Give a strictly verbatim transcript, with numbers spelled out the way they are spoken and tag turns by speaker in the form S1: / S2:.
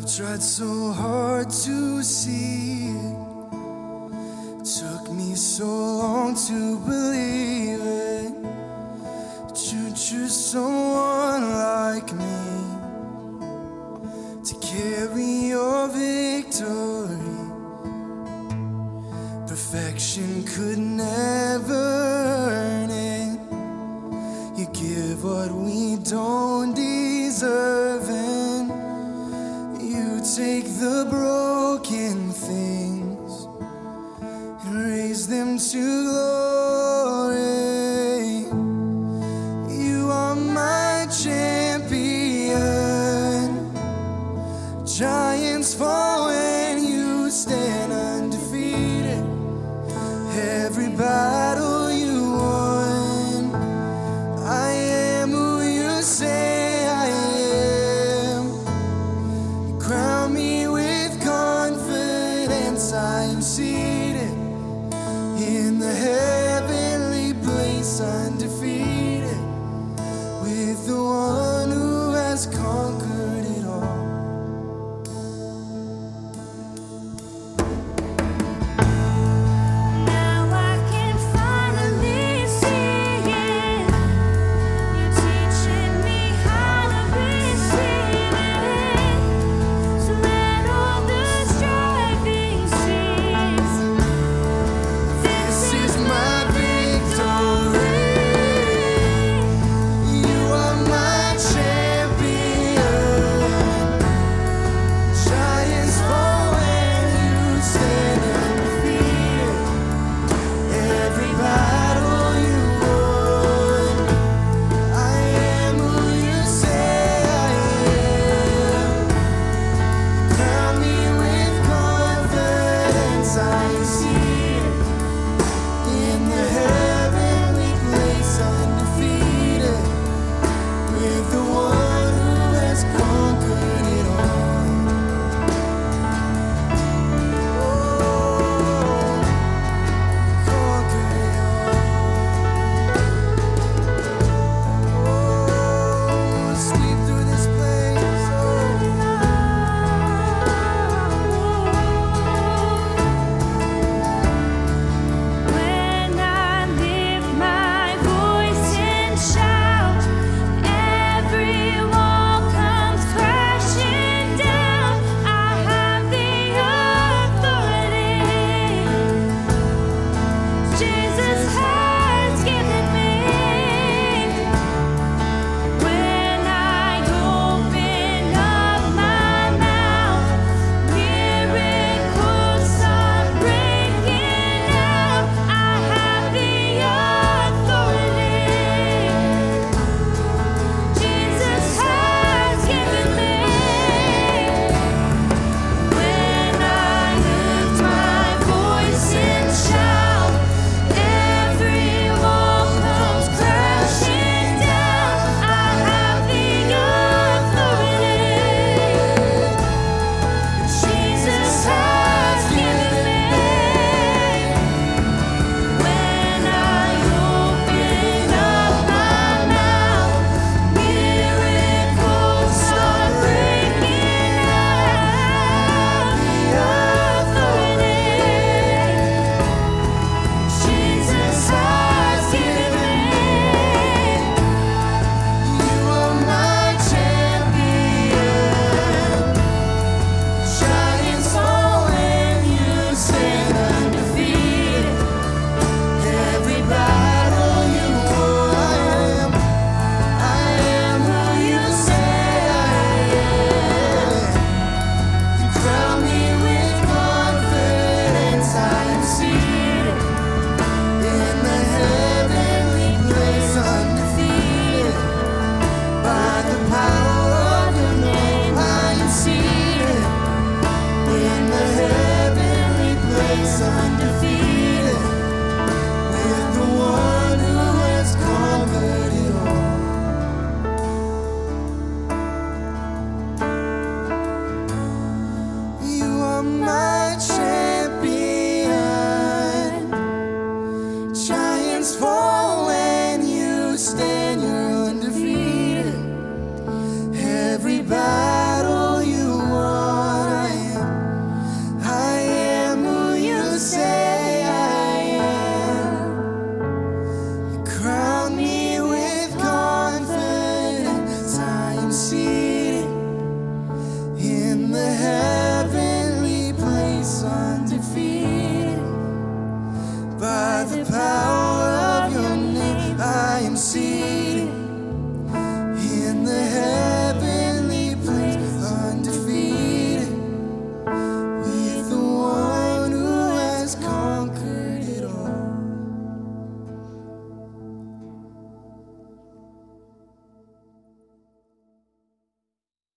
S1: Tried so hard to see it. Took me so long to believe it, that you'd choose someone like me to carry your victory. Perfection could never earn it. You give what we don't deserve, and you take the broken things and raise them to glory. You are my champion. Giants fall when you stand undefeated. Every battle you won. I am who you say I am. Crown me with confidence. I am seated in the heavenly place, undefeated, with the one who has conquered it all.
S2: Now I can finally see it. You're teaching me how to receive it. So let all the striving cease.
S1: This is my victory. You are my champion. the power